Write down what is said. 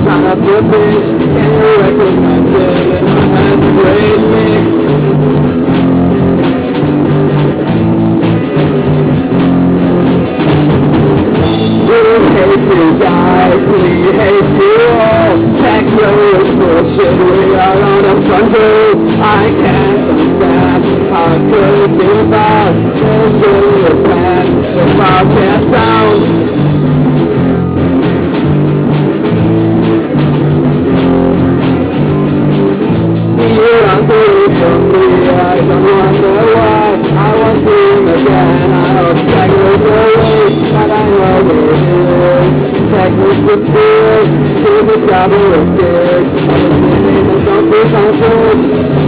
kind of flipping. Can you recognize it? And my hands embrace me. We hate you guys, we hate you all. Techno is bullshit, we are on the front row. I can't understand how it could be bad. There's really a plan if I can't sound. You run away from me, I don't wonder why. I want to again, I hope techno's away, but I know it is. Techno's the fear, to the travel of kids. I'm listening and don't be comfort.